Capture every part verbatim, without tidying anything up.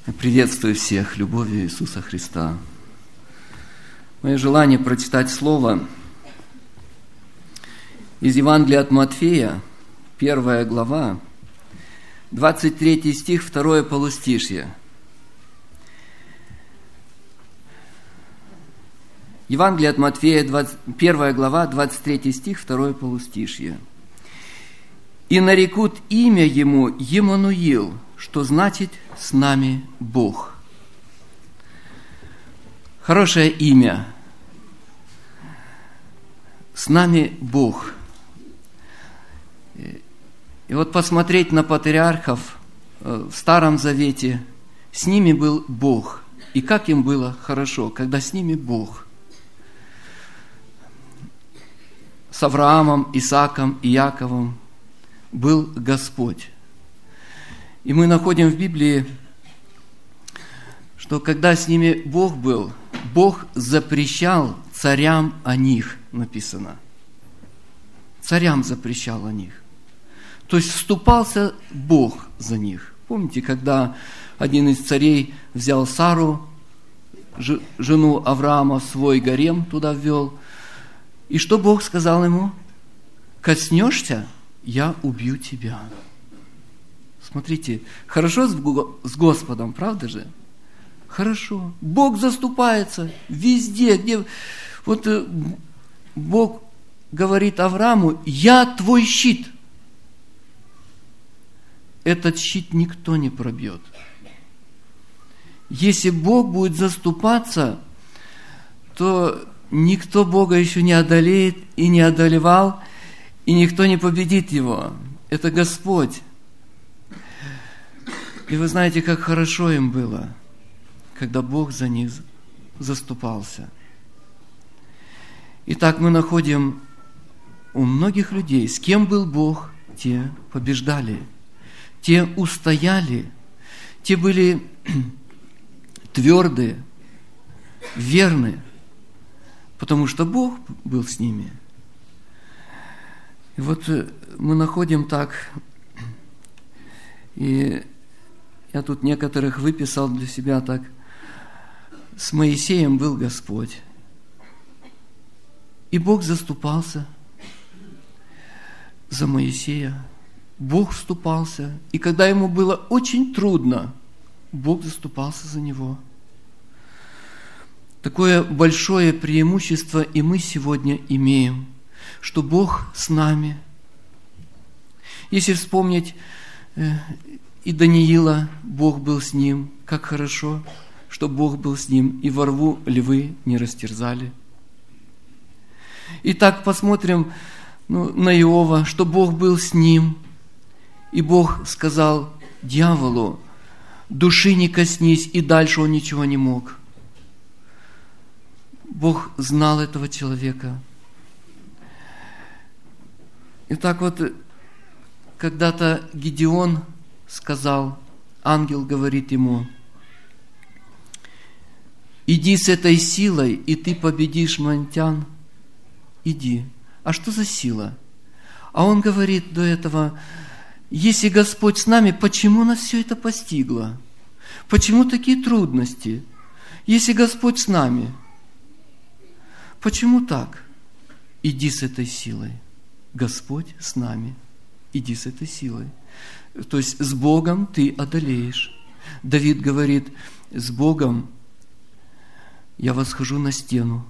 Приветствую всех любовью Иисуса Христа. Мое желание прочитать слово из Евангелия от Матфея, первая глава, двадцать третий стих, второе полустишье. Евангелие от Матфея, первая глава, двадцать третий стих, второе полустишье. «И нарекут имя ему Емануил», что значит «с нами Бог». Хорошее имя. «С нами Бог». И вот посмотреть на патриархов в Старом Завете, с ними был Бог. И как им было хорошо, когда с ними Бог. С Авраамом, Исааком и Яковом был Господь. И мы находим в Библии, что когда с ними Бог был, Бог запрещал царям о них, написано. Царям запрещал о них. То есть вступался Бог за них. Помните, когда один из царей взял Сару, жену Авраама, в свой гарем туда ввел, и что Бог сказал ему? «Коснешься, я убью тебя». Смотрите, хорошо с Господом, правда же? Хорошо. Бог заступается везде, где... Вот Бог говорит Аврааму: «Я твой щит». Этот щит никто не пробьет. Если Бог будет заступаться, то никто Бога еще не одолеет и не одолевал, и никто не победит Его. Это Господь. И вы знаете, как хорошо им было, когда Бог за них заступался. Итак, мы находим у многих людей, с кем был Бог, те побеждали, те устояли, те были твердые, верны, потому что Бог был с ними. И вот мы находим так, и я тут некоторых выписал для себя так. С Моисеем был Господь. И Бог заступался за Моисея. Бог вступался. И когда ему было очень трудно, Бог заступался за него. Такое большое преимущество и мы сегодня имеем, что Бог с нами. Если вспомнить и Даниила, Бог был с ним. Как хорошо, что Бог был с ним, и во рву львы не растерзали. Итак, посмотрим ну, на Иова, что Бог был с ним. И Бог сказал дьяволу: «Души не коснись», и дальше он ничего не мог. Бог знал этого человека. Итак, вот когда-то Гедеон сказал, ангел говорит ему: «Иди с этой силой, и ты победишь мадьян». Иди. А что за сила? А он говорит до этого: если Господь с нами, почему нас все это постигло? Почему такие трудности? Если Господь с нами, почему так? Иди с этой силой. Господь с нами. Иди с этой силой. То есть с Богом ты одолеешь. Давид говорит: с Богом я восхожу на стену.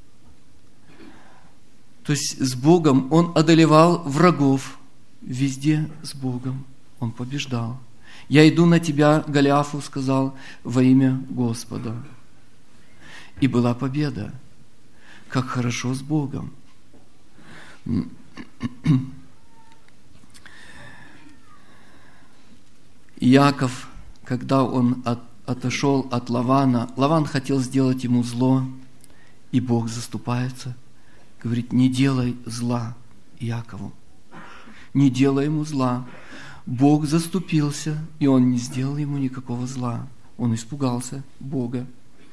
То есть с Богом он одолевал врагов. Везде с Богом он побеждал. «Я иду на тебя, Голиафу, сказал, во имя Господа». И была победа. Как хорошо с Богом. Иаков, когда он от, отошел от Лавана, Лаван хотел сделать ему зло, и Бог заступается, говорит: не делай зла Иакову, не делай ему зла. Бог заступился, и он не сделал ему никакого зла. Он испугался Бога.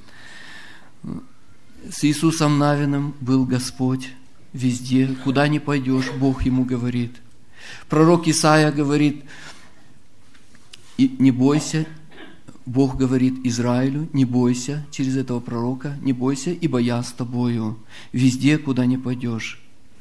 С Иисусом Навиным был Господь везде, куда ни пойдешь, Бог ему говорит. Пророк Исаия говорит: и не бойся, Бог говорит Израилю: не бойся, через этого пророка, не бойся, ибо я с тобою везде, куда ни пойдешь.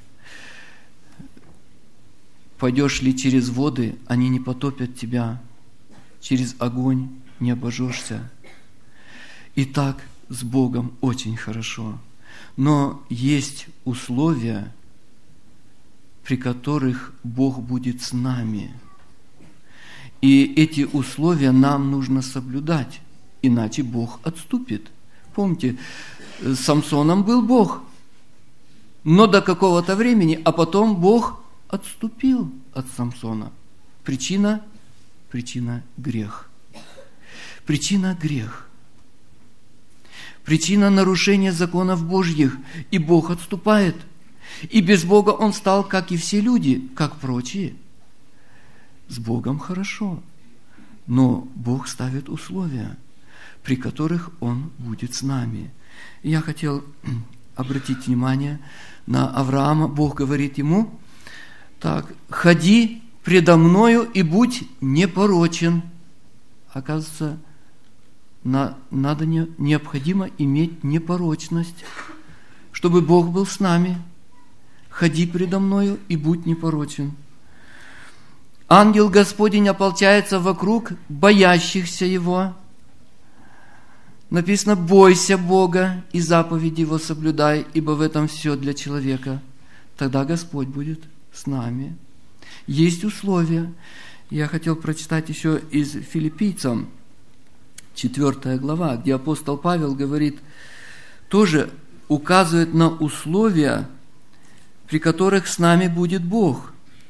Пойдешь ли через воды, они не потопят тебя, через огонь не обожжешься. Итак, с Богом очень хорошо, но есть условия, при которых Бог будет с нами. И эти условия нам нужно соблюдать, иначе Бог отступит. Помните, с Самсоном был Бог, но до какого-то времени, а потом Бог отступил от Самсона. Причина? Причина – грех. Причина – грех. Причина нарушения законов Божьих, и Бог отступает. И без Бога он стал, как и все люди, как прочие. С Богом хорошо, но Бог ставит условия, при которых Он будет с нами. И я хотел обратить внимание на Авраама. Бог говорит ему: так, ходи предо мною и будь непорочен. Оказывается, на, надо не, необходимо иметь непорочность, чтобы Бог был с нами. Ходи предо мною и будь непорочен. Ангел Господень ополчается вокруг боящихся Его. Написано: бойся Бога и заповеди Его соблюдай, ибо в этом все для человека. Тогда Господь будет с нами. Есть условия. Я хотел прочитать еще из Филиппийцам, четвёртая глава, где апостол Павел говорит, тоже указывает на условия, при которых с нами будет Бог.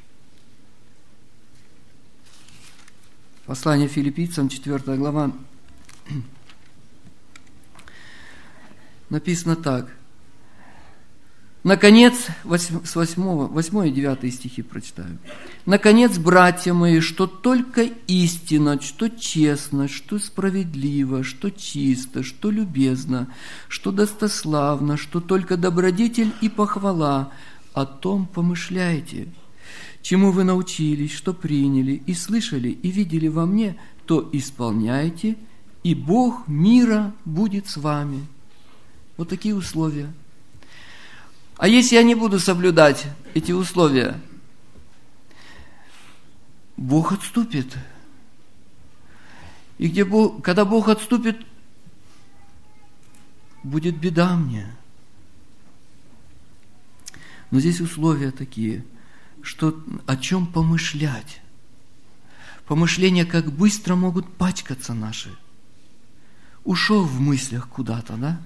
Послание Филиппийцам, четвёртая глава, написано так. Наконец, с восьмого, восьмой и девятый стихи прочитаю. Наконец, братья мои, что только истина, что честно, что справедливо, что чисто, что любезно, что достославно, что только добродетель и похвала, о том помышляйте. Чему вы научились, что приняли, и слышали, и видели во мне, то исполняйте, и Бог мира будет с вами. Вот такие условия. А если я не буду соблюдать эти условия, Бог отступит. И где Бог, когда Бог отступит, будет беда мне. Но здесь условия такие, что о чем помышлять. Помышления, как быстро могут пачкаться наши. Ушел в мыслях куда-то, да?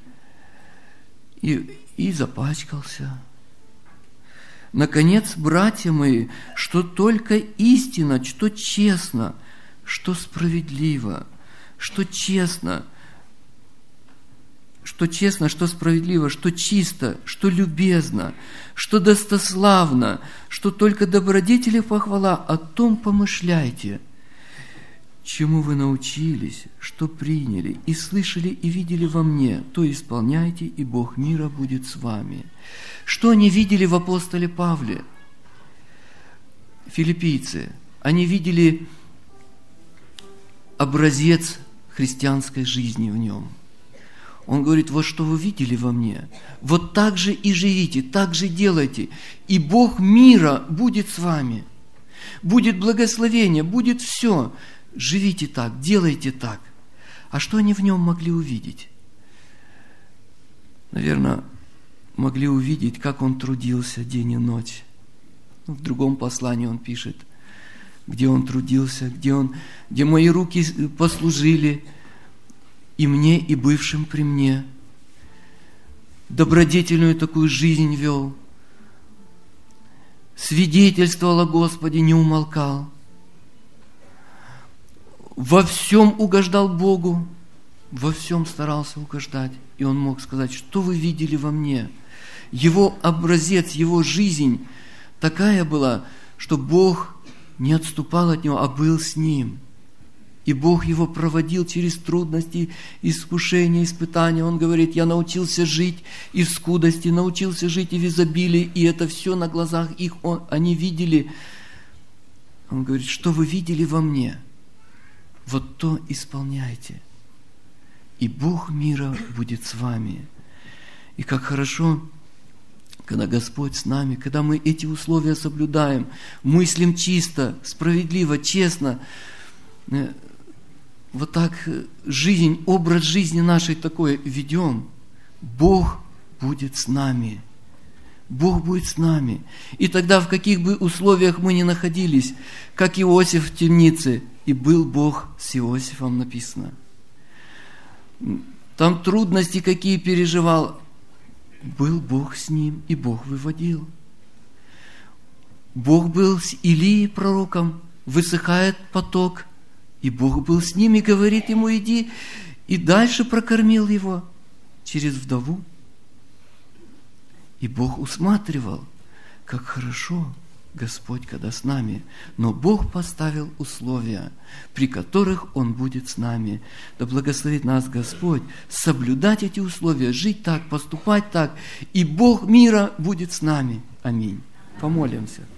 И, и запачкался. Наконец, братья мои, что только истина, что честно, что справедливо, что честно, что честно, что справедливо, что чисто, что любезно, что достославно, что только добродетели похвала, о том помышляйте. Чему вы научились, что приняли, и слышали, и видели во мне, то исполняйте, и Бог мира будет с вами. Что они видели в апостоле Павле? Филиппийцы. Они видели образец христианской жизни в нем. Он говорит: вот что вы видели во мне, вот так же и живите, так же делайте, и Бог мира будет с вами. Будет благословение, будет все. Живите так, делайте так. А что они в нем могли увидеть? Наверное, могли увидеть, как он трудился день и ночь. В другом послании он пишет, где он трудился, где, он, где мои руки послужили и мне, и бывшим при мне. Добродетельную такую жизнь вел. Свидетельствовал о Господе, не умолкал. Во всем угождал Богу, во всем старался угождать. И он мог сказать: что вы видели во мне? Его образец, его жизнь такая была, что Бог не отступал от него, а был с ним. И Бог его проводил через трудности, искушения, испытания. Он говорит: я научился жить и в скудости, научился жить и в изобилии, и это все на глазах их он, они видели. Он говорит: что вы видели во мне? вот то исполняйте. И Бог мира будет с вами. И как хорошо, когда Господь с нами, когда мы эти условия соблюдаем, мыслим чисто, справедливо, честно, вот так жизнь, образ жизни нашей такой ведем, Бог будет с нами. Бог будет с нами. И тогда в каких бы условиях мы ни находились, как Иосиф в темнице, и был Бог с Иосифом, написано. Там трудности какие переживал, был Бог с ним, и Бог выводил. Бог был с Илией пророком, высыхает поток, и Бог был с ним и говорит ему: иди, и дальше прокормил его через вдову. И Бог усматривал, как хорошо Господь, когда с нами. Но Бог поставил условия, при которых Он будет с нами. Да благословит нас Господь соблюдать эти условия, жить так, поступать так, и Бог мира будет с нами. Аминь. Помолимся.